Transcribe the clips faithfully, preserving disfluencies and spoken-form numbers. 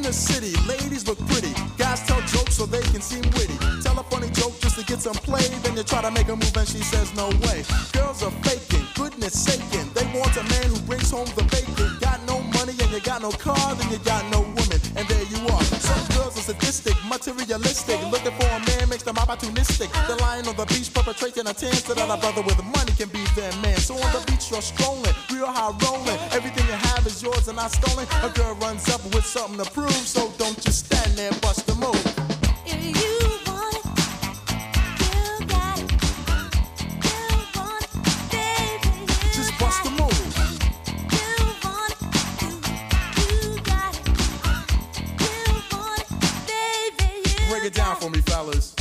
the city, ladies look pretty. Guys tell jokes so they can seem witty. Tell a funny joke just to get some play. Then you try to make a move and she says no way. Girls are faking, goodness saking. They want a man who brings home the bacon. Got no money and you got no car, then you got no woman. And there you are. Some girls are sadistic, materialistic. Looking for a man makes them opportunistic. They're lying on the beach perpetrating a tan so that a brother with money can be their man. So on the beach you're strolling, real high rolling. Everything you have is yours and not stolen. A girl runs up with something to prove, so don't just stand there, bust the move. If you want it, you got it. You want it, baby, you Just bust the move. You want it, you, you got it. You want it, baby, you Break it down for me, fellas.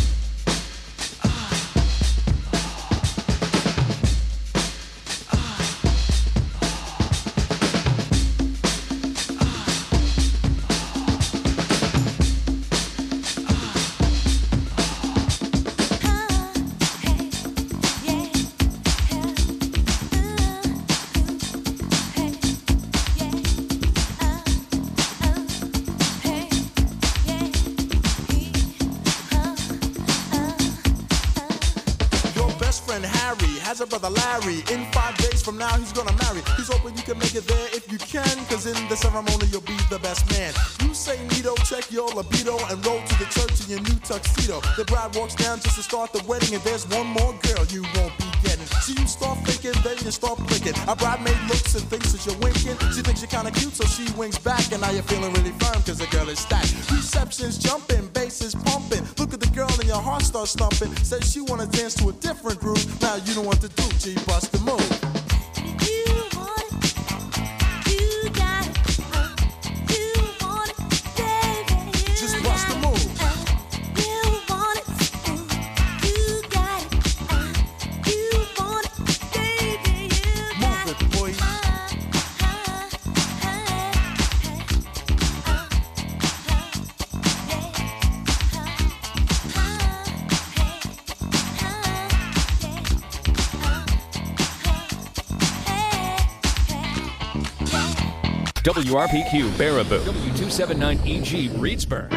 Has a brother Larry. In five days from now he's gonna marry. He's hoping you can make it there if you can, cause in the ceremony you'll be the best man. You say neato, check your libido, and roll to the church in your new tuxedo. The bride walks down just to start the wedding, and there's one more girl you won't be getting. So you start thinking, then you start blinking. A bridemaid looks and thinks that you're winking. She thinks you're kinda cute, so she winks back, and now you're feeling really firm cause the girl is stacked. Reception's jumping, bass is pumping. Look at the girl and your heart starts thumping. Says she wanna dance to a different groove. Now you know what to do, G, bust the move. You want it, you got it. You want it, baby, you Just got bust the it. move. You want it, you got it. You want it, baby, you got Move it, boy. W R P Q Baraboo, W two seventy-nine E G Reedsburg.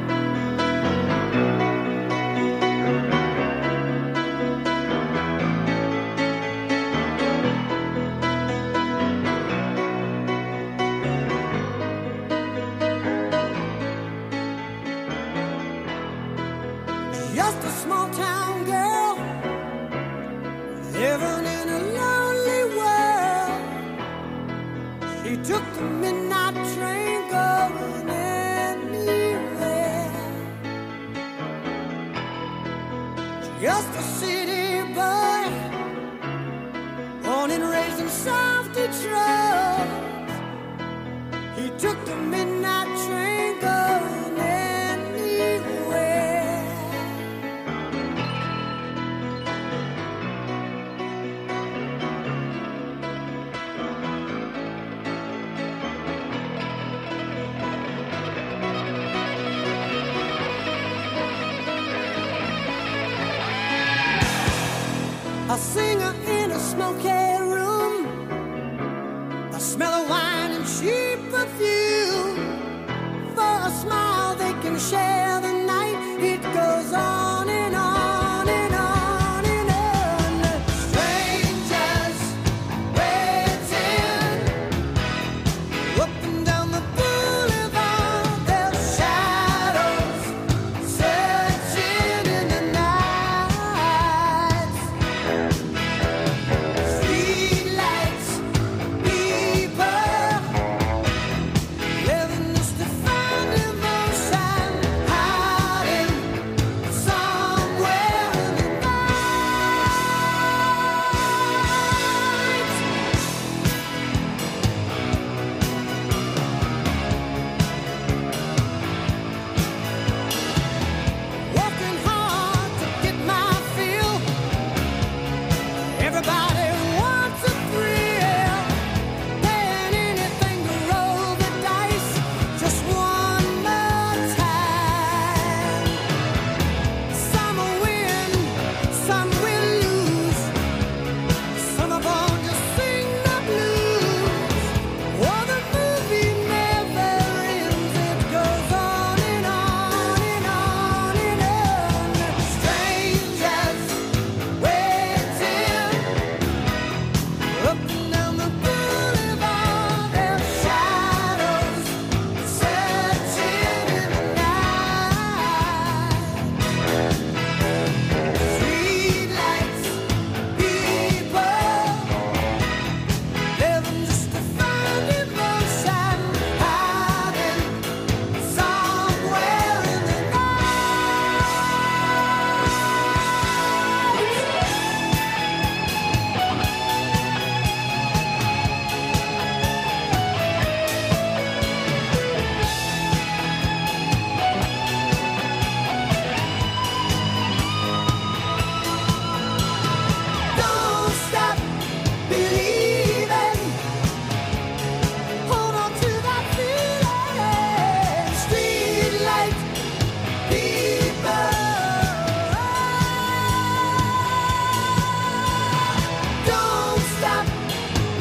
Just a small town girl living in a lonely world. She took the midnight train going anywhere. Just a city boy, born and raised in South Detroit. He took the midnight train going anywhere. A singer in a smoky room, the smell of wine and cheap perfume. For a smile they can share the night. It goes on and on and on and on. Strangers waiting up and down the boulevard. Their shadows searching in the night. Streetlights, people living just to find emotion.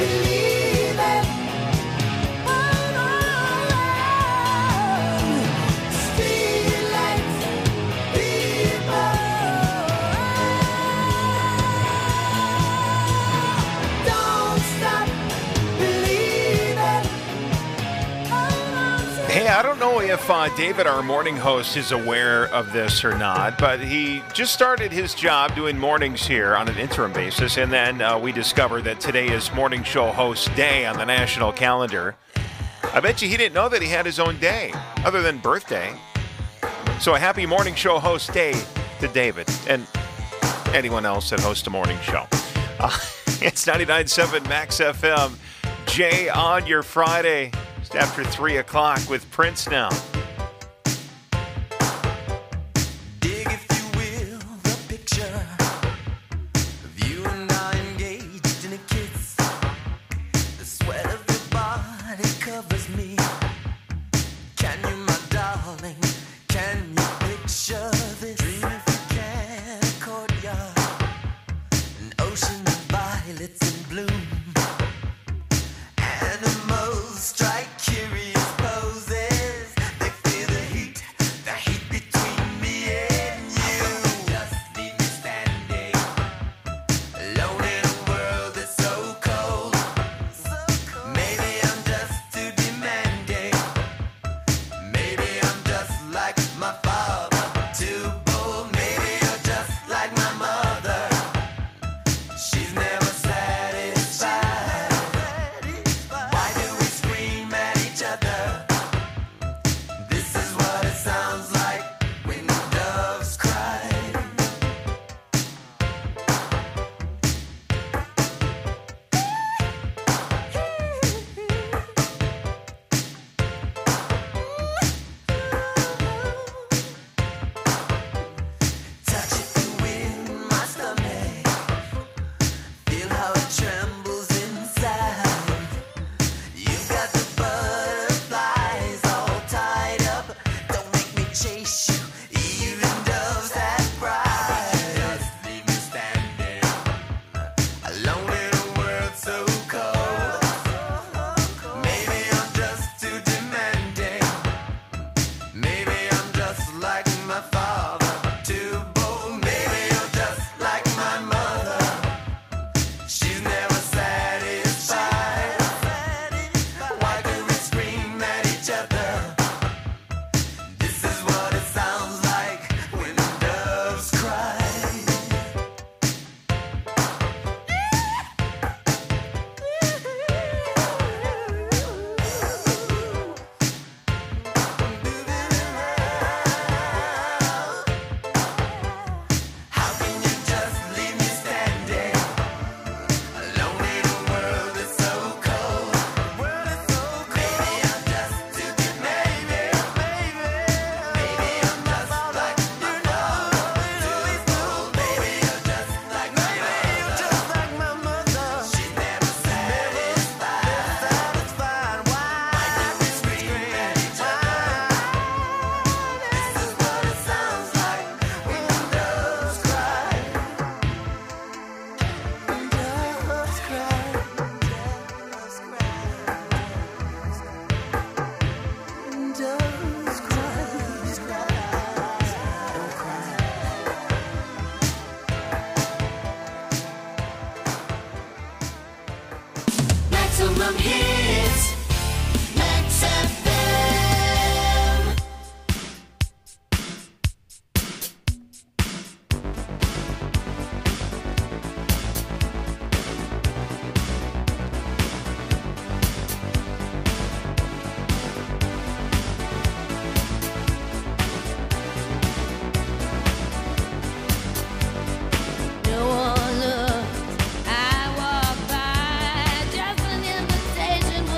believe it. Oh, no, street lights, people. Don't stop believing. Oh, Hey, I don't know if uh, David, our morning host, is aware of this or not, but he just started his job doing mornings here on an interim basis, and then uh, we discovered that today is Morning Show Host Day on the national calendar. I bet you he didn't know that he had his own day, other than birthday. So a happy Morning Show Host Day to David and anyone else that hosts a morning show. Uh, it's ninety-nine point seven Max F M. Jay on your Friday. Just after three o'clock with Prince now. Dig, if you will, the picture of you and I engaged in a kiss. The sweat of your body covers me. Can you, my darling, can you picture this? Dream if you can, a courtyard, an ocean of violets in bloom. Animals strike curious poses. They feel the heat, the heat between me and you. Just leave me standing alone in a world that's so cold. Maybe I'm just too demanding. Maybe I'm just like my father, too bold. Maybe you're just like my mother. She's never satisfied. Why do we scream at each other? This is what it sounds like when the doves cry. Touch it in my stomach. Feel how it trembles inside. You've got the butterflies all tied up. Don't make me chase you, even doves have pride. Just leave me standing alone in a world so cold. Maybe I'm just too demanding. Maybe I'm just like my father, too bold. Maybe you're just like my mother. She's never satisfied. Why do we scream at each other? This is what it sounds like when the doves cry. How can you just leave me standing alone in a world that's so cold? Maybe I'm just too demanding. Maybe I'm just like my father, too bold. Maybe you're just like my mother. She's never satisfied. Why do we scream at each other? This is what it sounds like when the doves cry. Doves cry. Doves cry. Doves cry. Don't cry. Maximum hits, Max F M. No one looked. I walked by, just an invitation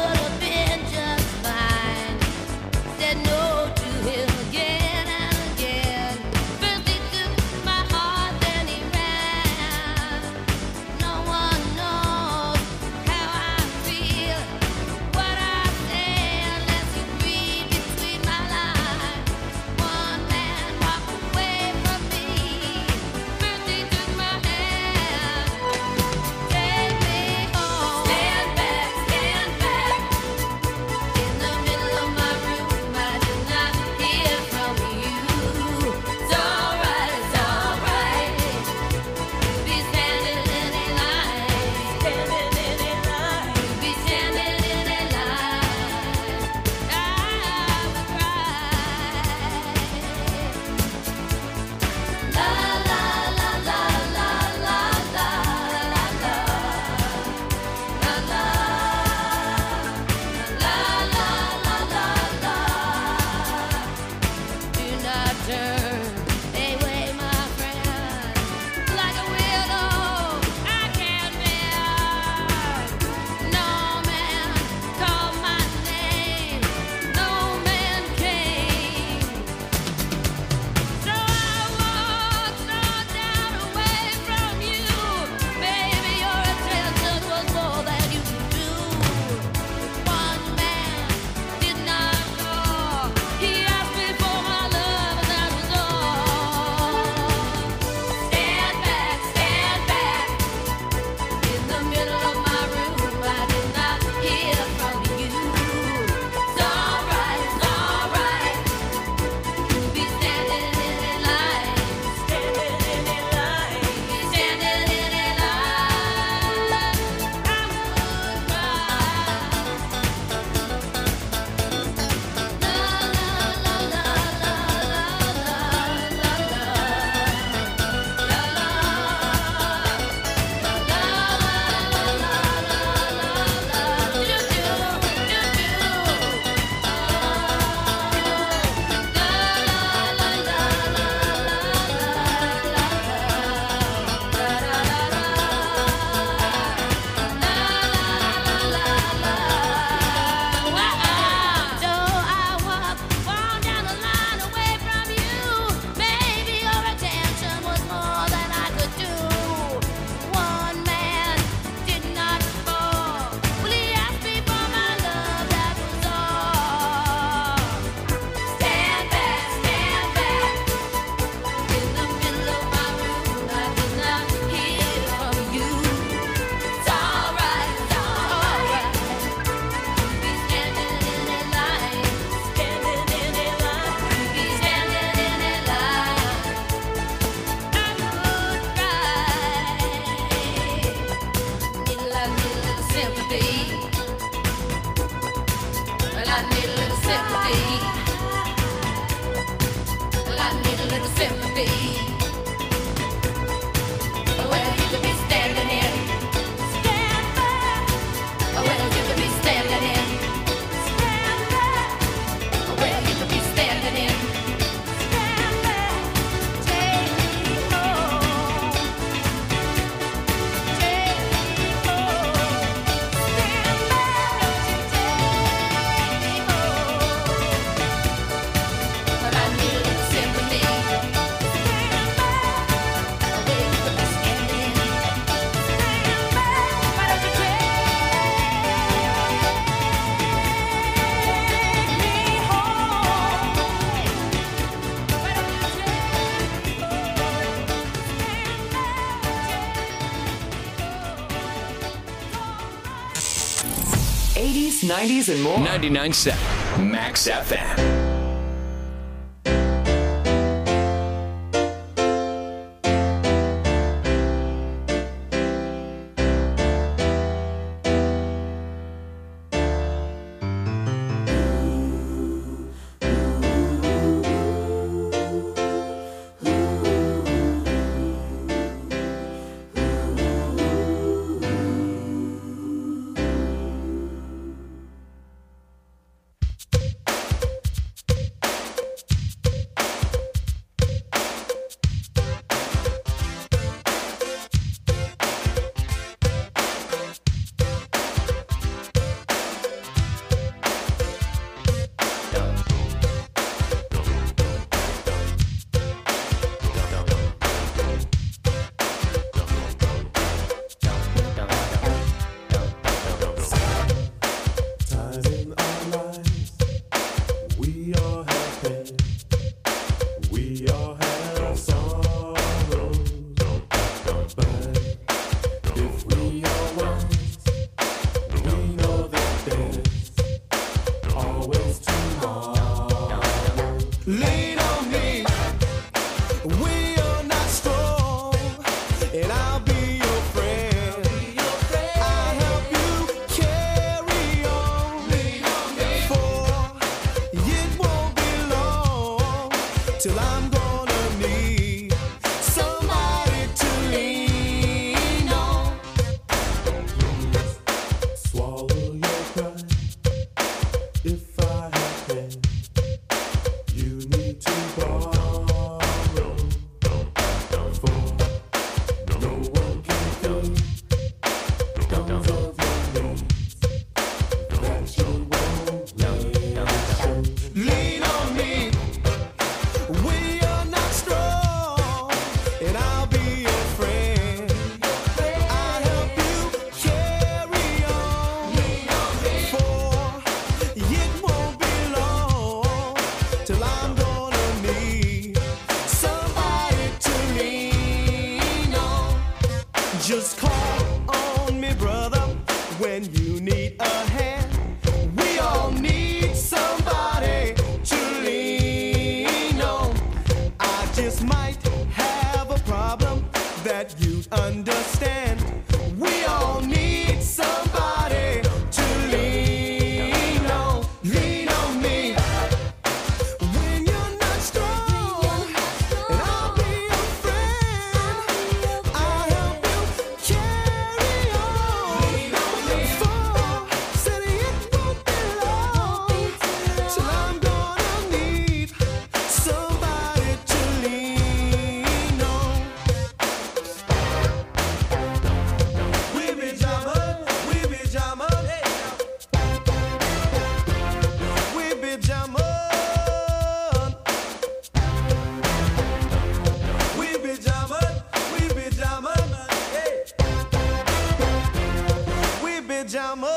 sympathy. Well, you could be standing in. Stand back. Well, you could be standing in. Stand back. Well, you could be standing in. Stand back. Take me home. Take me home. Stand back. Take me home. But I need a little sympathy. Stand back. Well, you could be standing in. Stand back. Why don't you take me home? Why don't you take me home? eighties, nineties, and more. ninety-nine point seven Max F M. Times in our lives, we all have pain, we all have sorrows. But if we are wise, we know that there's always tomorrow. Lean on me, we are not strong, and I'll be your friend. I'll help you carry on, for it won't be long till I'm gonna need somebody to lean on. Swallow your pride. If I have pain, you need to borrow, for no one can feel comes of your needs that you won't mention. Lean on me, we are not strong, and I'll be your friend. I'll help you carry on, for it won't be long till I'm gonna need somebody to lean on. Just call on me, brother, when you need a hand. We all need somebody to lean on. I just might have a problem that you'd understand. We all need somebody to lean on. Lean on me when you're not strong, and I'll be your friend. I'll help you carry on. For said it won't be long till I'm gonna need somebody to lean on. We be jamming, we be jamming, we be jamming, we be jamming, we be jamming, hey. We be jamming.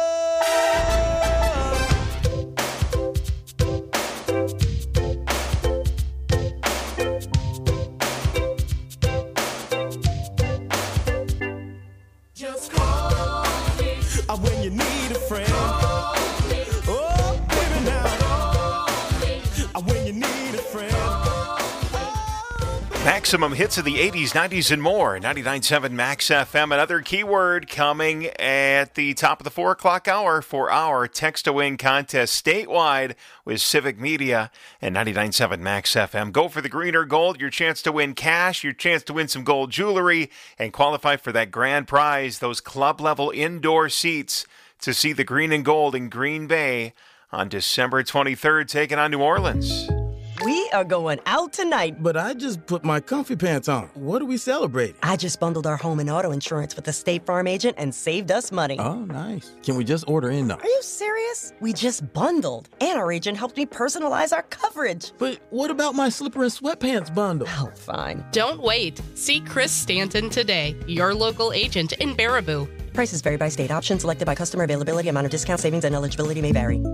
Just call me uh, when you need a friend. Oh, baby, now. Uh, when you need a friend. Maximum hits of the eighties, nineties, and more. ninety-nine point seven Max F M. Another keyword coming at the top of the four o'clock hour for our Text to Win contest statewide with Civic Media and ninety-nine point seven Max F M. Go for the green or gold, your chance to win cash, your chance to win some gold jewelry, and qualify for that grand prize, those club-level indoor seats to see the green and gold in Green Bay on December twenty-third, taking on New Orleans. We are going out tonight. But I just put my comfy pants on. What are we celebrating? I just bundled our home and auto insurance with the State Farm agent and saved us money. Oh, nice. Can we just order in now? Are you serious? We just bundled. And our agent helped me personalize our coverage. But what about my slipper and sweatpants bundle? Oh, fine. Don't wait. See Chris Stanton today, your local agent in Baraboo. Prices vary by state. Options selected by customer. Availability, amount of discount, savings, and eligibility may vary.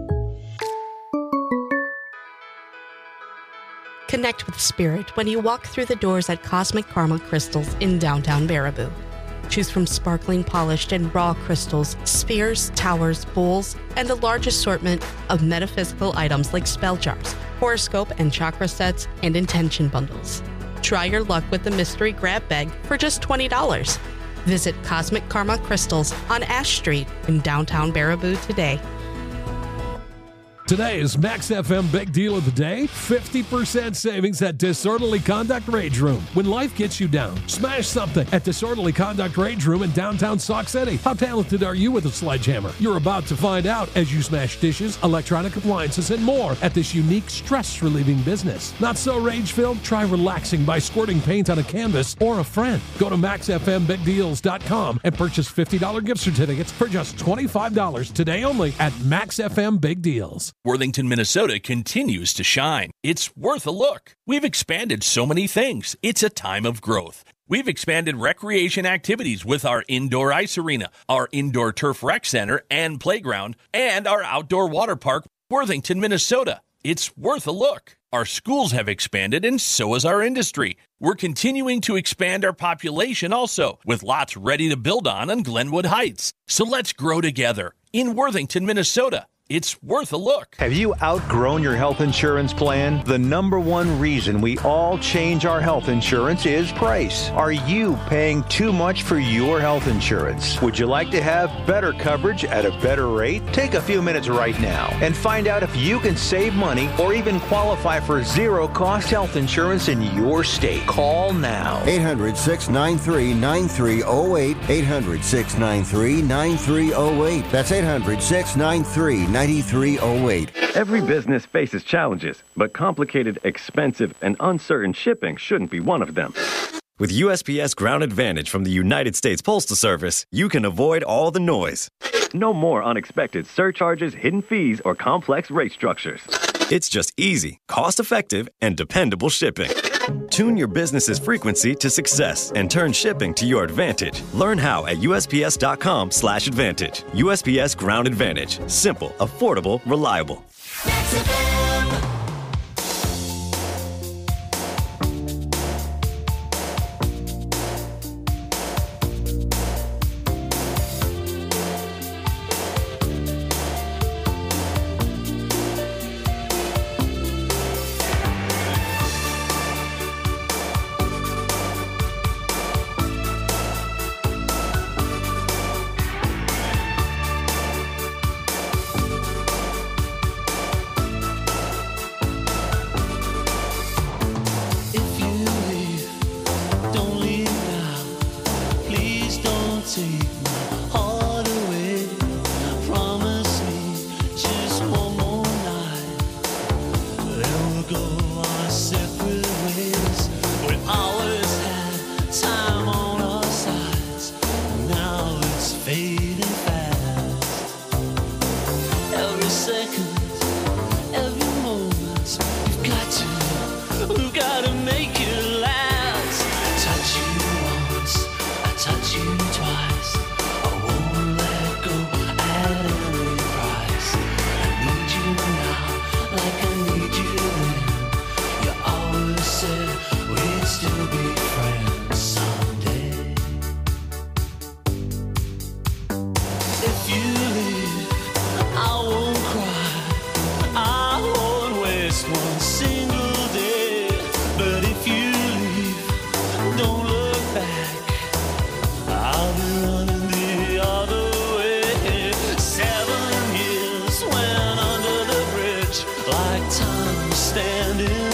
Connect with spirit when you walk through the doors at Cosmic Karma Crystals in downtown Baraboo. Choose from sparkling, polished, and raw crystals, spheres, towers, bowls, and a large assortment of metaphysical items like spell jars, horoscope and chakra sets, and intention bundles. Try your luck with the mystery grab bag for just twenty dollars. Visit Cosmic Karma Crystals on Ash Street in downtown Baraboo today. Today is Max F M Big Deal of the Day. fifty percent savings at Disorderly Conduct Rage Room. When life gets you down, smash something at Disorderly Conduct Rage Room in downtown Sauk City. How talented are you with a sledgehammer? You're about to find out as you smash dishes, electronic appliances, and more at this unique stress-relieving business. Not so rage-filled? Try relaxing by squirting paint on a canvas or a friend. Go to max f m big deals dot com and purchase fifty dollars gift certificates for just twenty-five dollars today only at Max F M Big Deals. Worthington, Minnesota continues to shine. It's worth a look. We've expanded so many things. It's a time of growth. We've expanded recreation activities with our indoor ice arena, our indoor turf rec center and playground, and our outdoor water park, Worthington, Minnesota. It's worth a look. Our schools have expanded, and so has our industry. We're continuing to expand our population also, with lots ready to build on on Glenwood Heights. So let's grow together in Worthington, Minnesota. It's worth a look. Have you outgrown your health insurance plan? The number one reason we all change our health insurance is price. Are you paying too much for your health insurance? Would you like to have better coverage at a better rate? Take a few minutes right now and find out if you can save money or even qualify for zero-cost health insurance in your state. Call now. eight hundred, six nine three, nine three zero eight. eight hundred, six nine three, nine three zero eight. That's eight hundred, six nine three, nine three zero eight. Every business faces challenges, but complicated, expensive, and uncertain shipping shouldn't be one of them. With U S P S Ground Advantage from the United States Postal Service, you can avoid all the noise. No more unexpected surcharges, hidden fees, or complex rate structures. It's just easy, cost-effective, and dependable shipping. Tune your business's frequency to success and turn shipping to your advantage. Learn how at U S P S dot com slash advantage. U S P S Ground Advantage. Simple, affordable, reliable.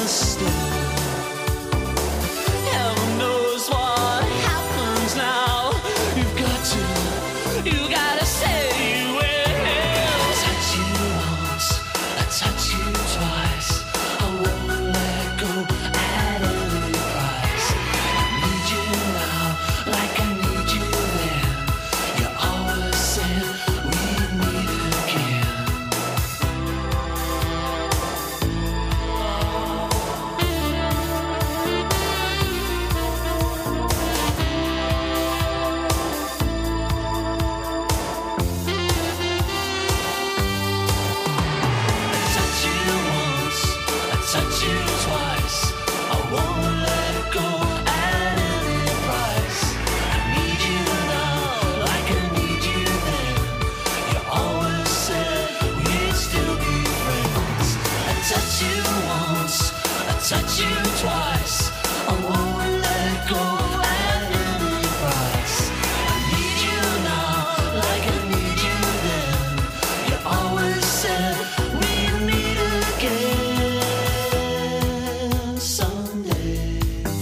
stay. Heaven knows what happens now. You've got to, you gotta say you will. I touch you once, I touch you twice. I won't let go at any price. I need you now, like I need you then. You always said we'd meet again. I touch you once, I touch you twice. I won't let go at any price. I need you now, like I need you then. You always said we'd still be friends. I touch you once, I touch you twice. I won't let go at any price. I need you now, like I need you then. You always said we'd meet again someday.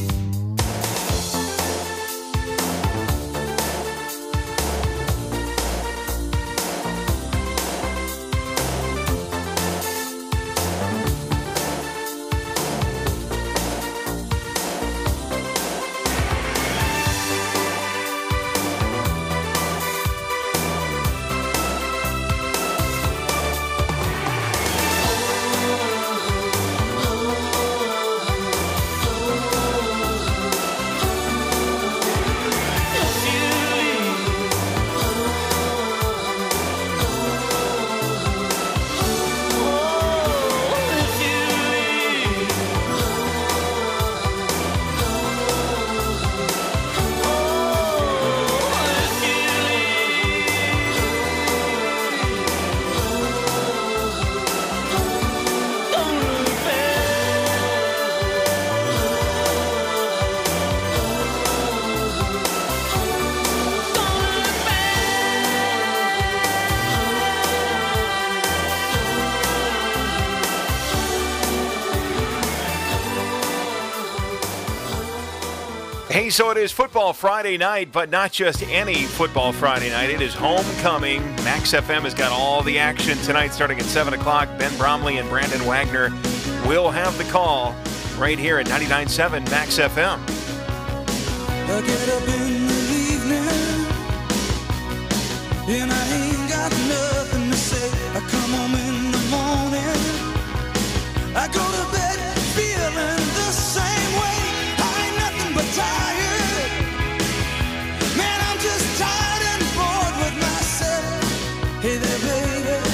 Hey, so it is Football Friday night, but not just any Football Friday night. It is homecoming. Max F M has got all the action tonight starting at seven o'clock. Ben Bromley and Brandon Wagner will have the call right here at ninety-nine point seven Max F M. I get up in the evening and I ain't got nothing to say. I come home in the morning, I go to bed feeling the same way. I ain't nothing but tired. Man, I'm just tired and bored with myself. Hey there, baby,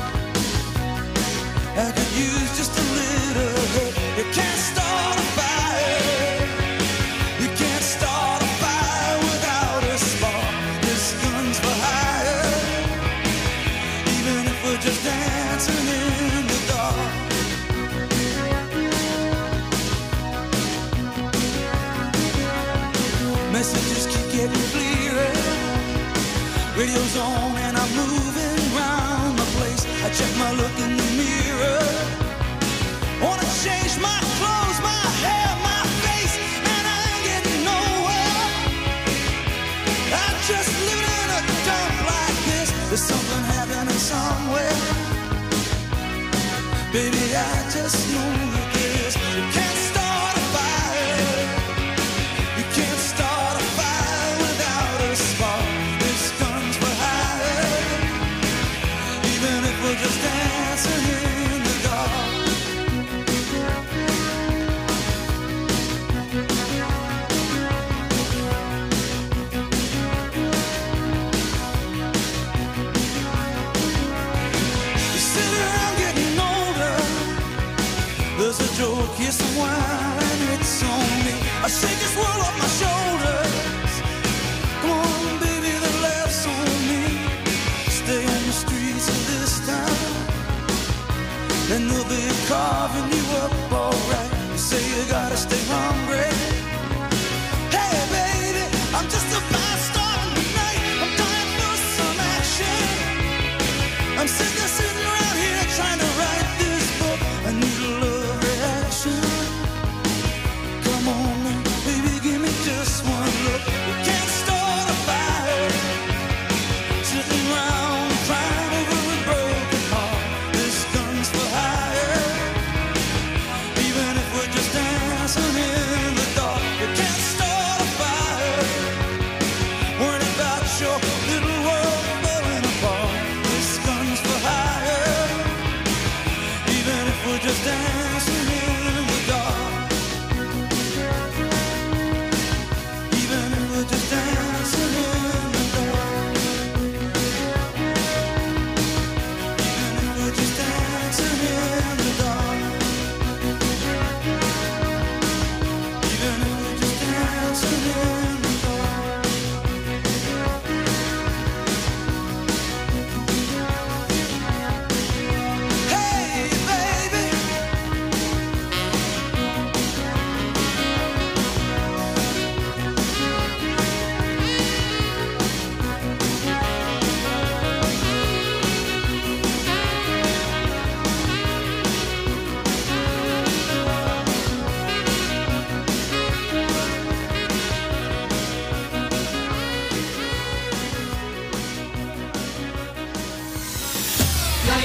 I could use just a little help. You can't start a fire. You can't start a fire without a spark. This gun's for hire. Even if we're just dancing in the dark. Messages keep getting clearer. Radio's on and I'm moving round the place. I check my look in the mirror. Wanna change my clothes, my hair, my face, and I ain't getting nowhere. I'm just living in a dump like this. There's something happening somewhere. Baby, I just know this. You can't start a fire. You can't start a fire without a spark. This gun's for hire. Even if we're just dancing in the dark. You sit around getting older. There's a joke, here's some wine, and it's on me. I shake this world off my shoulders. Come on, baby, the laughs on me. Stay on the streets of this town, and they'll be carving you up alright. You say you gotta stay hungry. Hey, baby, I'm just a fast star tonight. I'm dying for some action. I'm sick of sitting around here trying to write this book. I need a love reaction.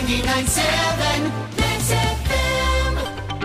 ninety-nine point seven Max F M.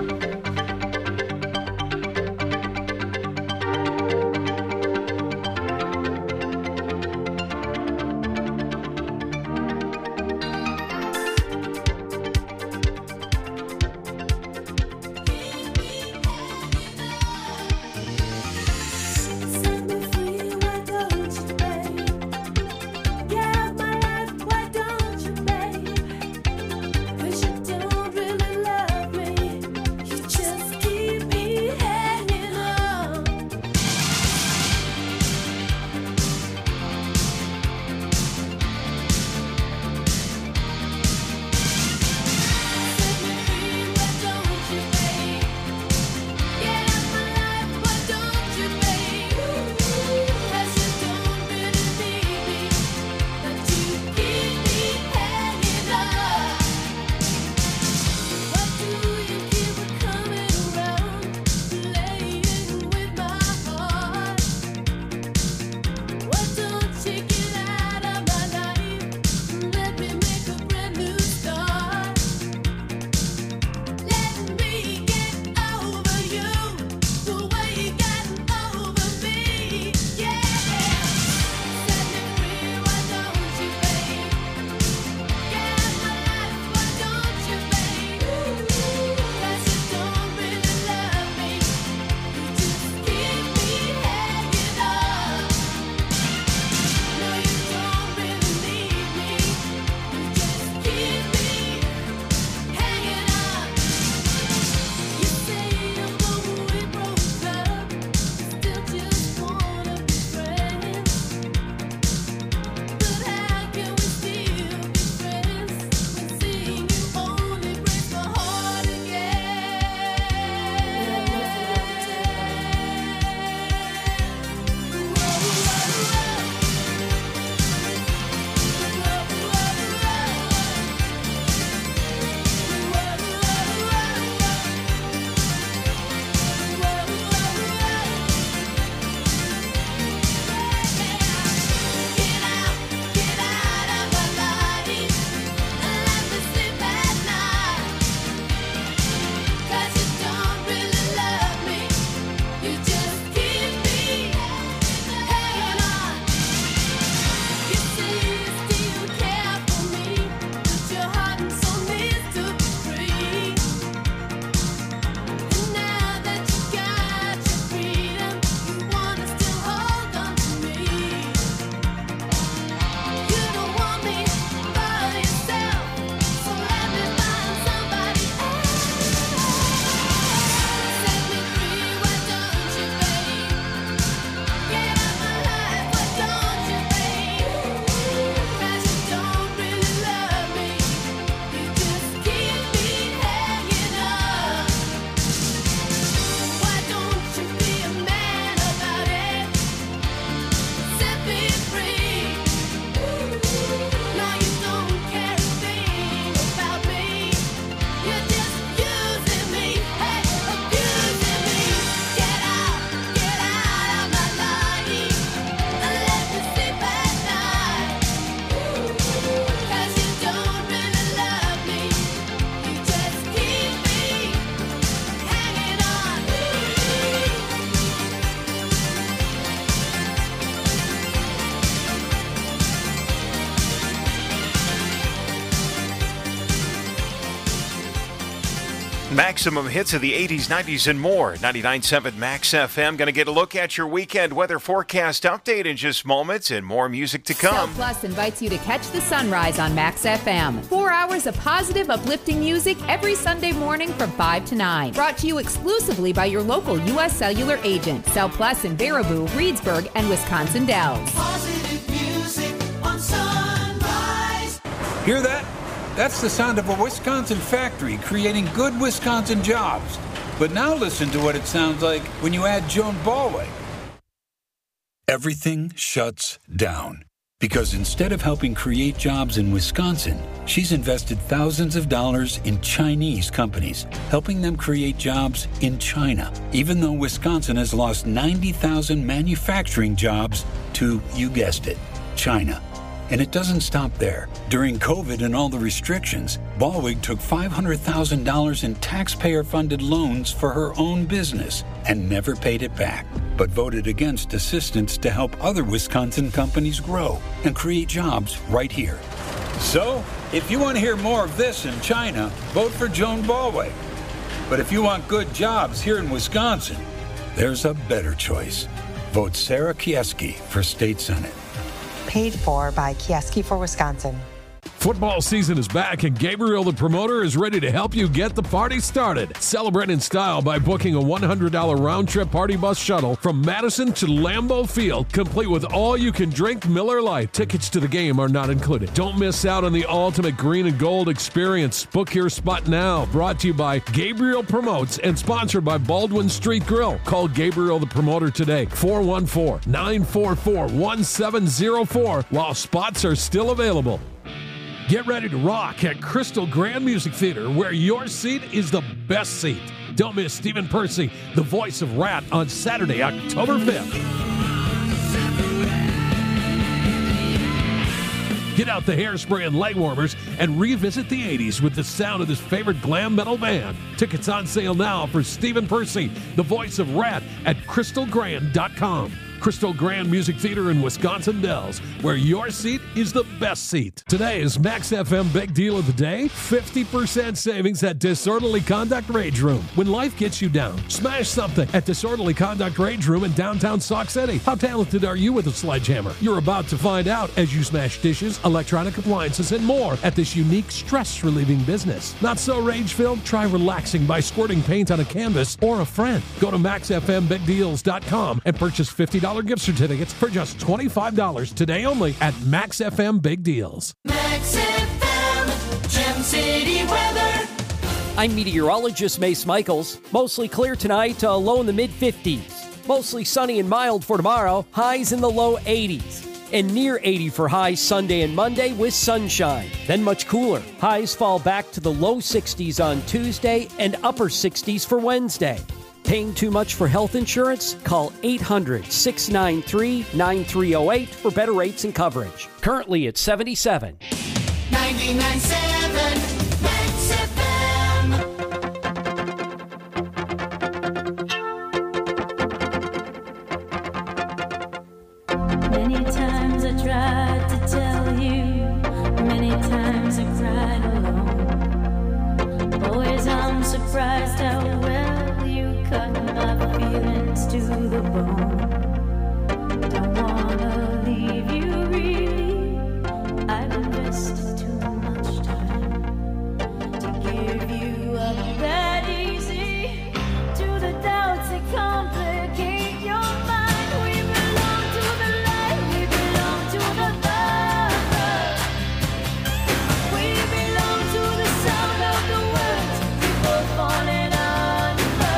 Maximum hits of the eighties, nineties, and more. ninety-nine point seven Max F M. Going to get a look at your weekend weather forecast update in just moments, and more music to come. Cell Plus invites you to catch the sunrise on Max F M. Four hours of positive, uplifting music every Sunday morning from five to nine. Brought to you exclusively by your local U S Cellular agent. Cell Plus in Baraboo, Reedsburg, and Wisconsin Dells. Positive music on Sunrise. Hear that? That's the sound of a Wisconsin factory creating good Wisconsin jobs. But now listen to what it sounds like when you add Joan Ballweg. Everything shuts down. Because instead of helping create jobs in Wisconsin, she's invested thousands of dollars in Chinese companies, helping them create jobs in China, even though Wisconsin has lost ninety thousand manufacturing jobs to, you guessed it, China. And it doesn't stop there. During COVID and all the restrictions, Ballwig took five hundred thousand dollars in taxpayer-funded loans for her own business and never paid it back, but voted against assistance to help other Wisconsin companies grow and create jobs right here. So, if you want to hear more of this in China, vote for Joan Ballwig. But if you want good jobs here in Wisconsin, there's a better choice. Vote Sarah Kieski for State Senate. Paid for by Kieski for Wisconsin. Football season is back, and Gabriel the Promoter is ready to help you get the party started. Celebrate in style by booking a one hundred dollars round-trip party bus shuttle from Madison to Lambeau Field, complete with all-you-can-drink Miller Lite. Tickets to the game are not included. Don't miss out on the ultimate green and gold experience. Book your spot now. Brought to you by Gabriel Promotes and sponsored by Baldwin Street Grill. Call Gabriel the Promoter today, four one four, nine four four, one seven zero four, while spots are still available. Get ready to rock at Crystal Grand Music Theater, where your seat is the best seat. Don't miss Stephen Percy, the voice of Rat, on Saturday, October fifth. Get out the hairspray and leg warmers and revisit the eighties with the sound of this favorite glam metal band. Tickets on sale now for Stephen Percy, the voice of Rat, at crystal grand dot com. Crystal Grand Music Theater in Wisconsin Dells, where your seat is the best seat. Today is Max F M Big Deal of the Day. fifty percent savings at Disorderly Conduct Rage Room. When life gets you down, smash something at Disorderly Conduct Rage Room in downtown Sauk City. How talented are you with a sledgehammer? You're about to find out as you smash dishes, electronic appliances, and more at this unique stress-relieving business. Not so rage-filled? Try relaxing by squirting paint on a canvas or a friend. Go to max f m big deals dot com and purchase fifty dollars gift certificates for just twenty-five dollars today only at Max F M Big Deals. Max F M, Gem City weather. I'm meteorologist Mace Michaels. Mostly clear tonight, uh, low in the mid fifties. Mostly sunny and mild for tomorrow, highs in the low eighties. And near eighty for highs Sunday and Monday with sunshine. Then much cooler. Highs fall back to the low sixties on Tuesday and upper sixties for Wednesday. Paying too much for health insurance? Call eight hundred, six nine three, nine three zero eight for better rates and coverage. Currently at seventy-seven. ninety-nine point seven Max F M. Many times I tried to tell you, many times I cried alone. Always I'm surprised how well you cut my feelings to the bone. Don't wanna leave you really, I've invested too much time to give you up that easy to the doubts that complicate your mind. We belong to the light, we belong to the love. We belong to the sound of the words we both falling under.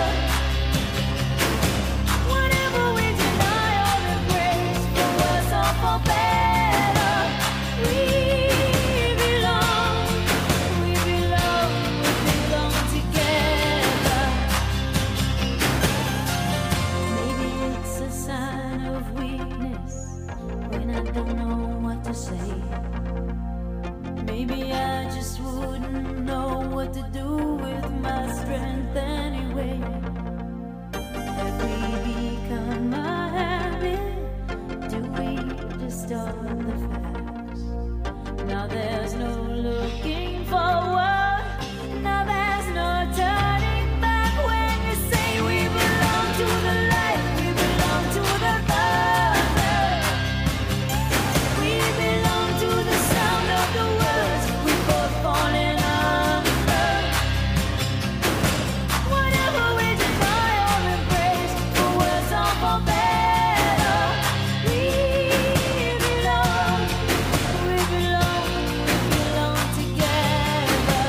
Whatever we deny or embrace, for worse or for better, we belong, we belong, we belong together. Maybe it's a sign of weakness when I don't know what to say. Maybe I just wouldn't know what to do with my strength anyway. Have we become a habit? Do we just own the facts? Now there's no looking forward. Now there's no turning back when you say we belong to the light, we belong to the other. We belong to the sound of the words we both falling under. Whatever we deny or embrace, for worse or for better, we belong, we belong, we belong together.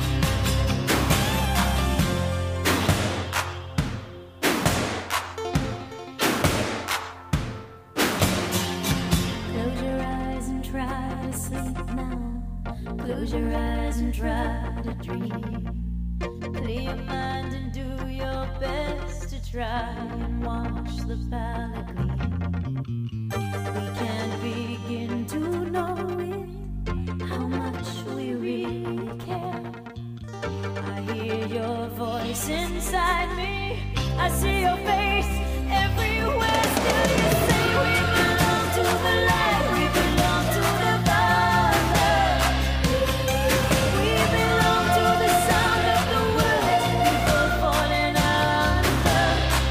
Close your eyes and try to sleep now. Close your eyes and try to dream. Clear your mind and do your best to try and wash the palate clean. We can't begin to know I see your face everywhere. Still you say we belong to the light, we belong to the Father. We belong to the sound of the words people falling under.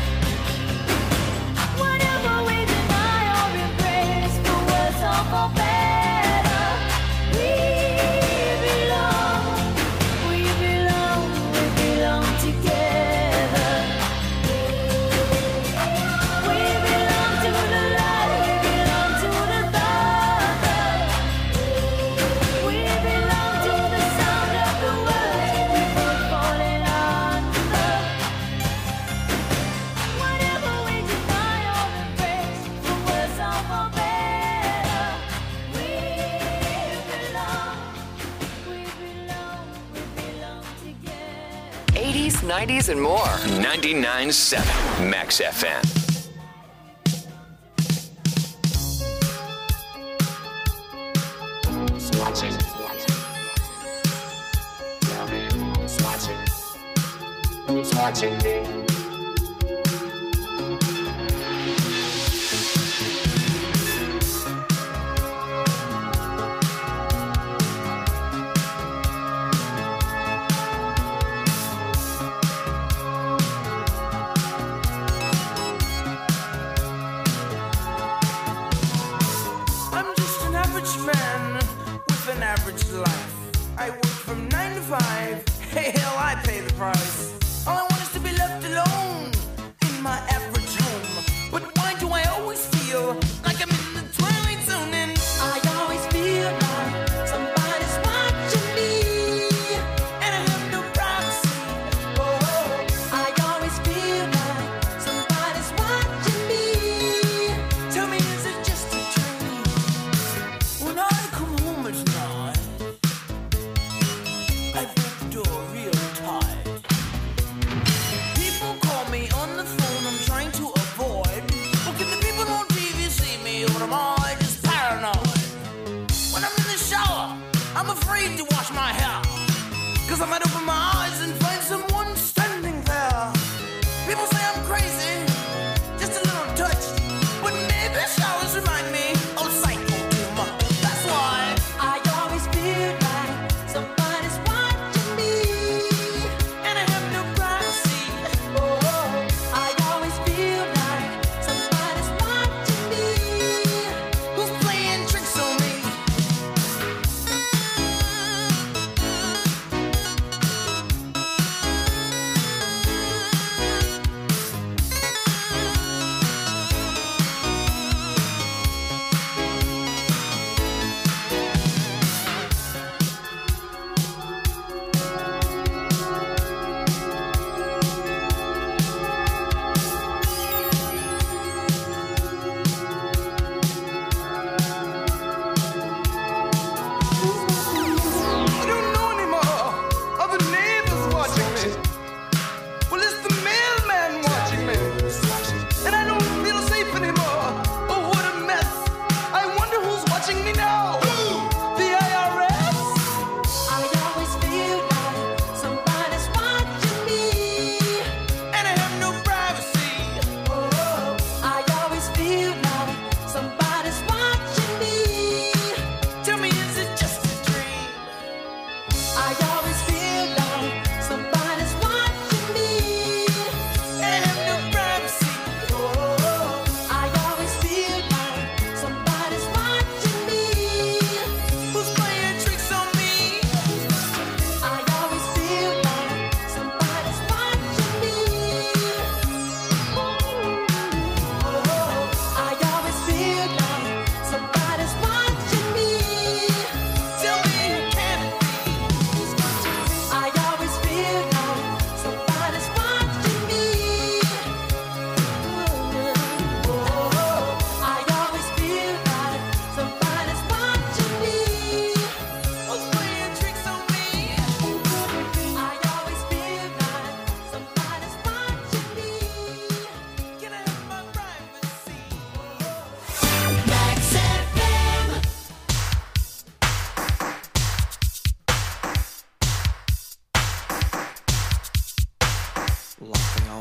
Whatever we deny or embrace, for worse or for better, we belong, we belong, we belong together. We belong to the light, we belong to the Father. We belong to the sound of the words people falling under. Whatever we deny or embrace, for worse or for better, we belong, we belong, we belong together. eighties, nineties, and more. ninety-nine point seven Max F M. Watching. Tell me who's watching. Who's watching me? I'm just an average man with an average life. I work from nine to five. Hey, hell, I pay the price. All I want is to be left alone in my average home. But why do I always feel like I'm in the twilight zone? And I always feel like somebody's watching me, and I have no privacy. Oh, I always feel like somebody's watching me. Tell me, is it just a dream? When I come home at night, I break the door real tight. People call me on the phone, I'm trying to avoid. But can the people on T V see me, or am I just paranoid? When I'm in the shower, I'm afraid to wash my hair, 'cause I might open my eyes and find someone standing there. People say I'm crazy, just a little touched, but maybe showers remind me of psycho too much. That's why I always feel like somebody's watching me, and I have no privacy. Oh, I always feel like somebody's watching me. Who's playing tricks on me?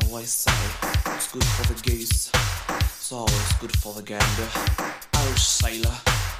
always say it's good for the geese, it's always good for the gander. Oh, sailor.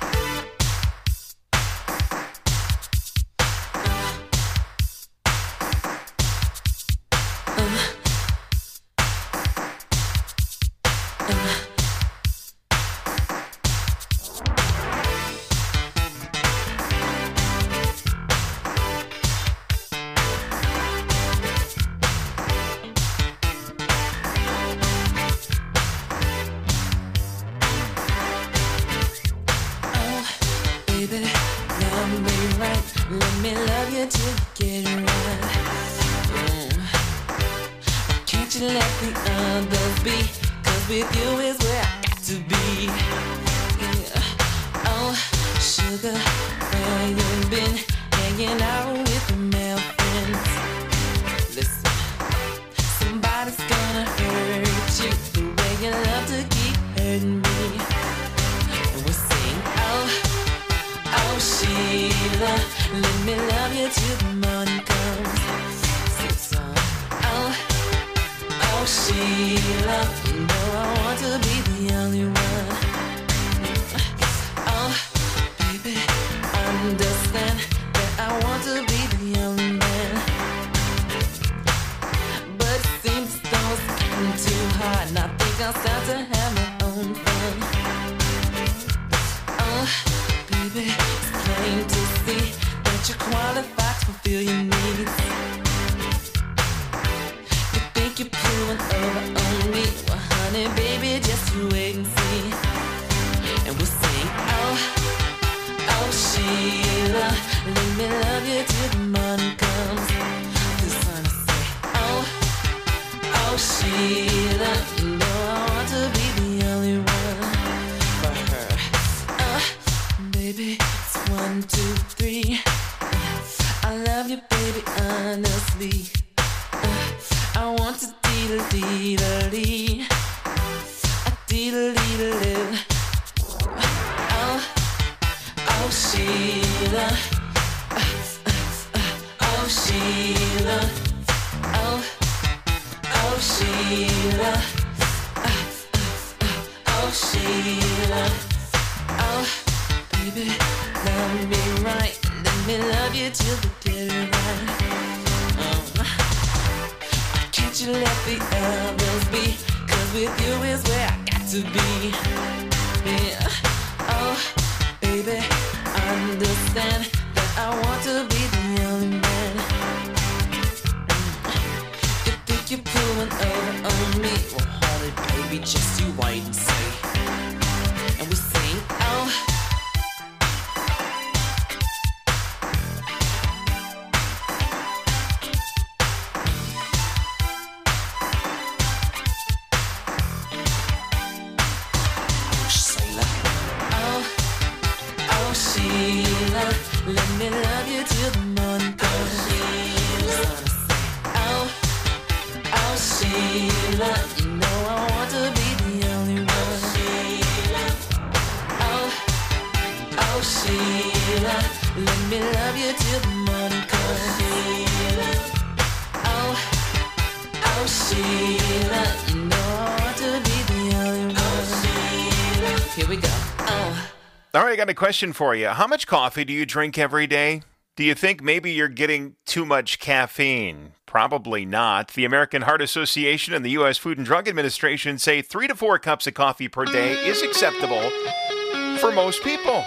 I got a question for you. How much coffee do you drink every day? Do you think maybe you're getting too much caffeine? Probably not. The American Heart Association and the U S Food and Drug Administration say three to four cups of coffee per day is acceptable for most people.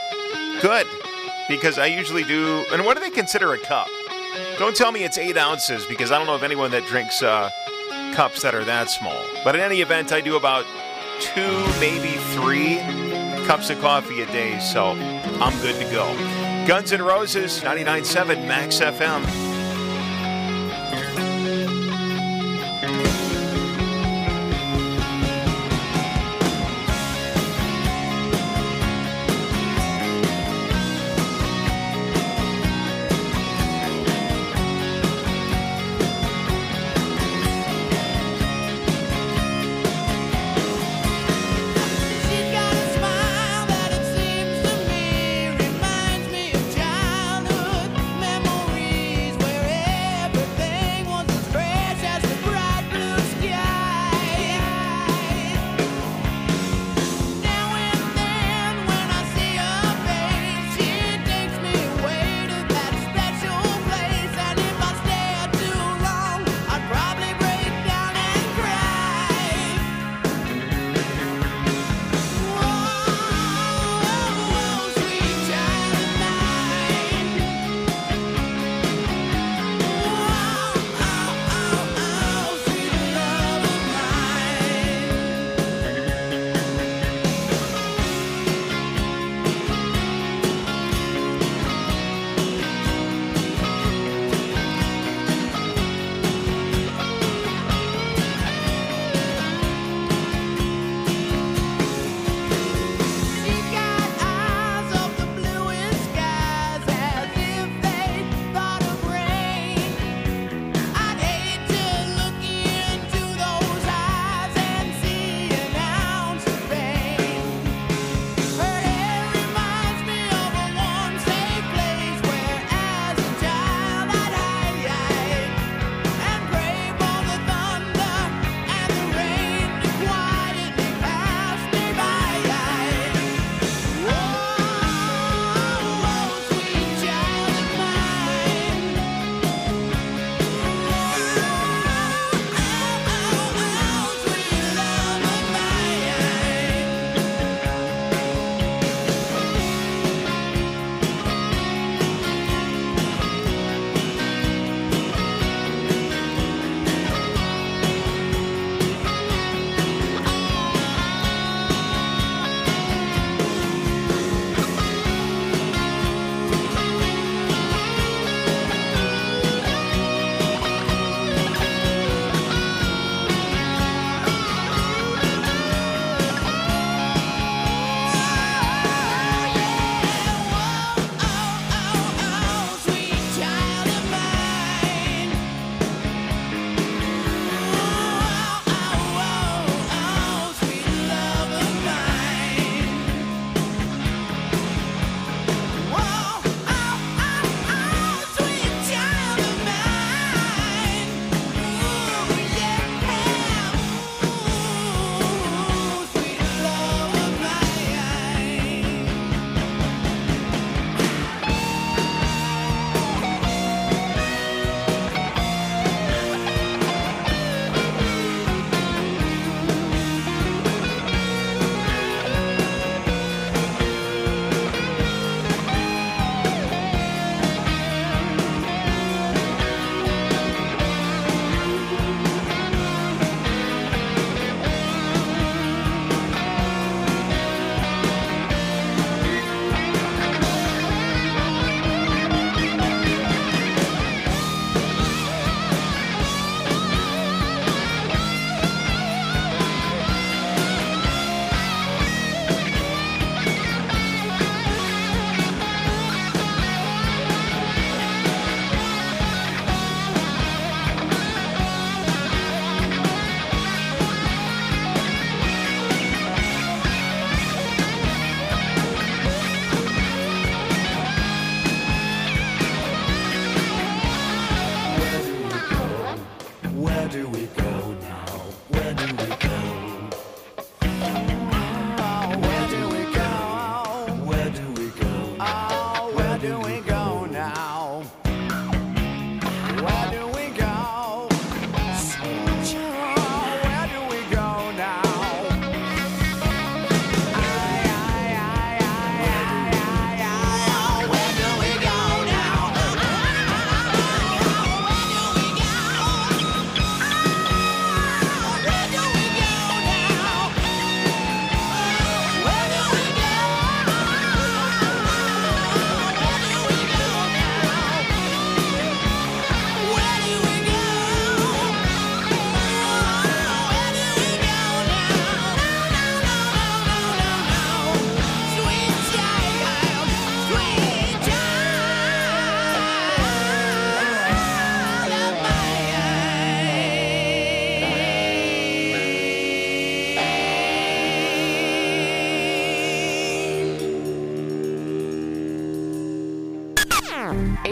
Good, because I usually do. And what do they consider a cup? Don't tell me it's eight ounces, because I don't know of anyone that drinks uh, cups that are that small. But in any event, I do about two, maybe three cups of coffee a day, so I'm good to go. Guns N' Roses, ninety-nine point seven Max F M. Reminds me of childhood memories.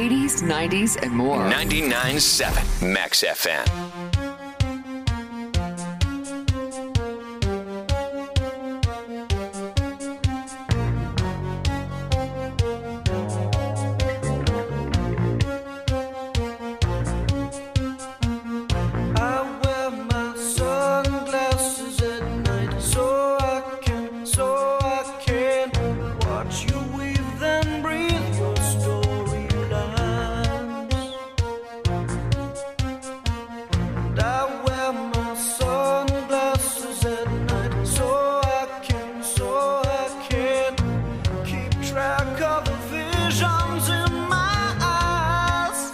eighties, nineties, and more. ninety-nine point seven Max F M. I wear my sunglasses at night so I can, so I can watch you weave and breathe your storylines. And I wear my sunglasses at night so I can, so I can keep track of the visions in my eyes.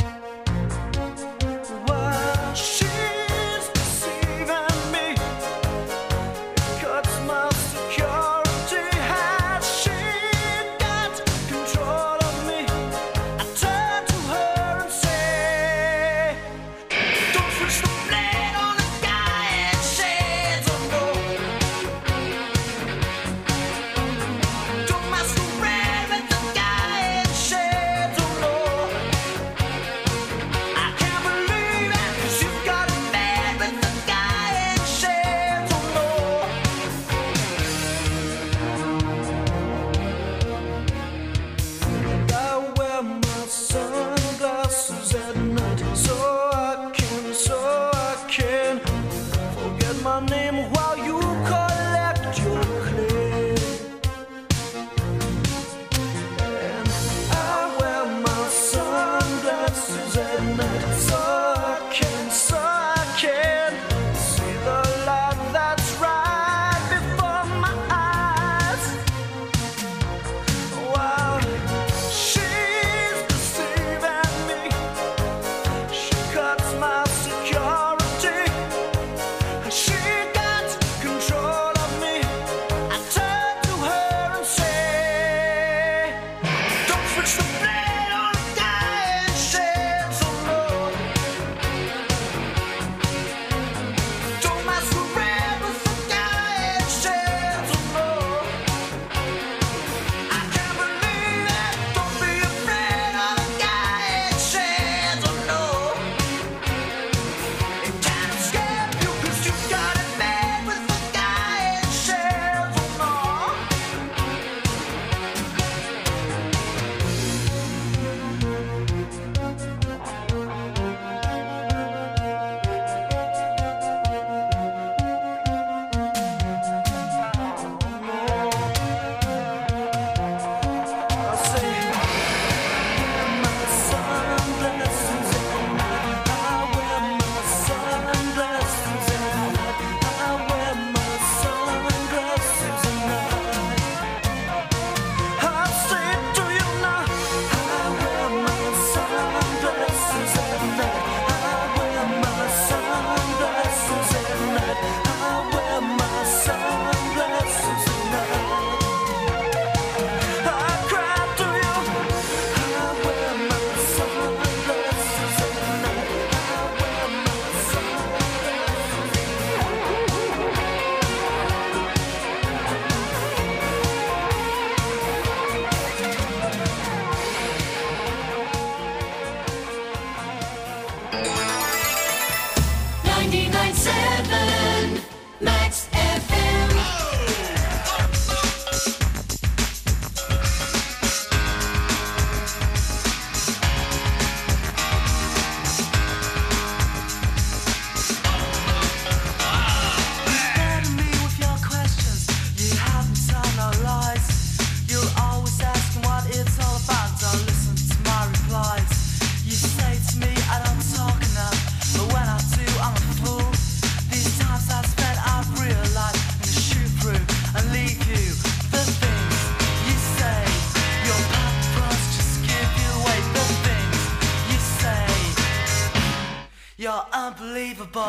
While she's deceiving me, it cuts my security. Has she got control of me? I turn to her and say, don't switch the blade on a guy and shades of no. Don't masquerade with the guy and shades of no. I can't believe it, 'cause you've got a man with the guy in shades of no. I wear my sunglasses at night so I can, so I can forget my name while you collect your clay. And I wear my sunglasses at night so I can, so I can see the light that's right before my eyes. While she's deceiving me, she cuts my security. She got control of me. I turn to her and say, don't switch the blade on a guy in shades of no. Don't masquerade with the guy in shades of no. I can't believe it. Don't be afraid of the guy in shades of no. It can't escape you 'cause you've got it made with the guy in shades of no. I say, wear my sunglasses at night. I wear my sunglasses at night. I wear my sunglasses at night. I say to you now, I wear my sunglasses at night. I wear my sunglasses at night. I wear my sunglasses at night. I cry to you. I wear my sunglasses at night. I wear my ninety-nine point seven Max F M. Burden me with your questions. You haven't told no lies. You're always asking what it's all about. Don't listen to my replies. You say to me I don't talk enough, but when I do, I'm a fool. These times I've spent, I've realized I'm gonna shoot through and leave you. The things you say, your paparazzi just give you away. The things you say, you're unbelievable.